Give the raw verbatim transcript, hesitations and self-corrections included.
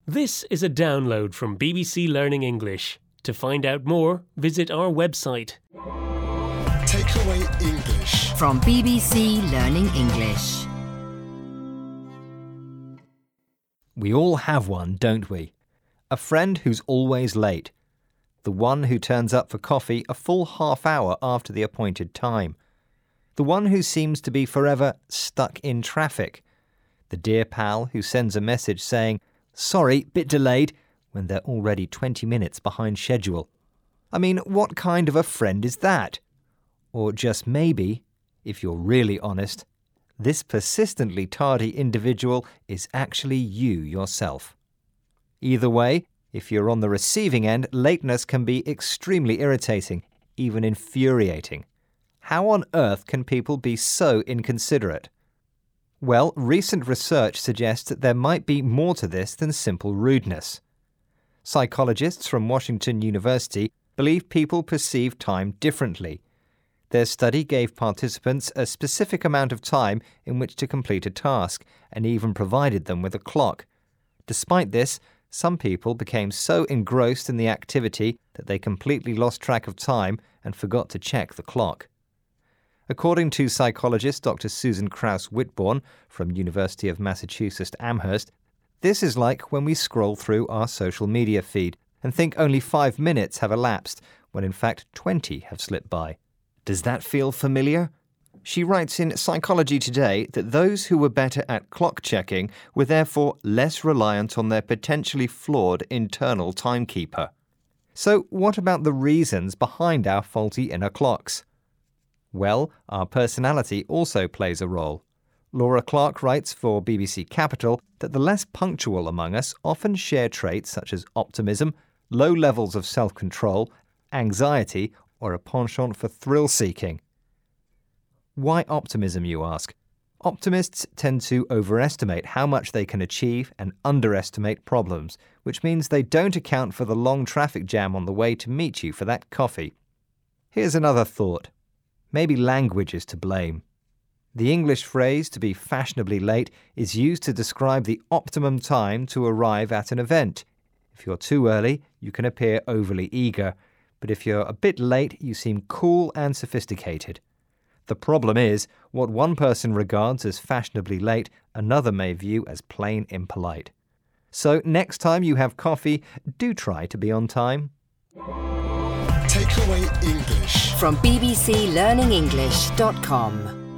This is a download from B B C Learning English. To find out more, visit our website. Takeaway English from B B C Learning English. We all have one, don't we? A friend who's always late. The one who turns up for coffee a full half hour after the appointed time. The one who seems to be forever stuck in traffic. The dear pal who sends a message saying, "Sorry, bit delayed," when they're already twenty minutes behind schedule. I mean, what kind of a friend is that? Or just maybe, if you're really honest, this persistently tardy individual is actually you yourself. Either way, if you're on the receiving end, lateness can be extremely irritating, even infuriating. How on earth can people be so inconsiderate? Well, recent research suggests that there might be more to this than simple rudeness. Psychologists from Washington University believe people perceive time differently. Their study gave participants a specific amount of time in which to complete a task, and even provided them with a clock. Despite this, some people became so engrossed in the activity that they completely lost track of time and forgot to check the clock. According to psychologist Doctor Susan Kraus-Whitbourne from University of Massachusetts Amherst, this is like when we scroll through our social media feed and think only five minutes have elapsed, when in fact twenty have slipped by. Does that feel familiar? She writes in Psychology Today that those who were better at clock checking were therefore less reliant on their potentially flawed internal timekeeper. So what about the reasons behind our faulty inner clocks? Well, our personality also plays a role. Laura Clark writes for B B C Capital that the less punctual among us often share traits such as optimism, low levels of self-control, anxiety, or a penchant for thrill-seeking. Why optimism, you ask? Optimists tend to overestimate how much they can achieve and underestimate problems, which means they don't account for the long traffic jam on the way to meet you for that coffee. Here's another thought. Maybe language is to blame. The English phrase to be fashionably late is used to describe the optimum time to arrive at an event. If you're too early, you can appear overly eager, but if you're a bit late, you seem cool and sophisticated. The problem is, what one person regards as fashionably late, another may view as plain impolite. So next time you have coffee, do try to be on time. Takeaway English from b b c learning english dot com.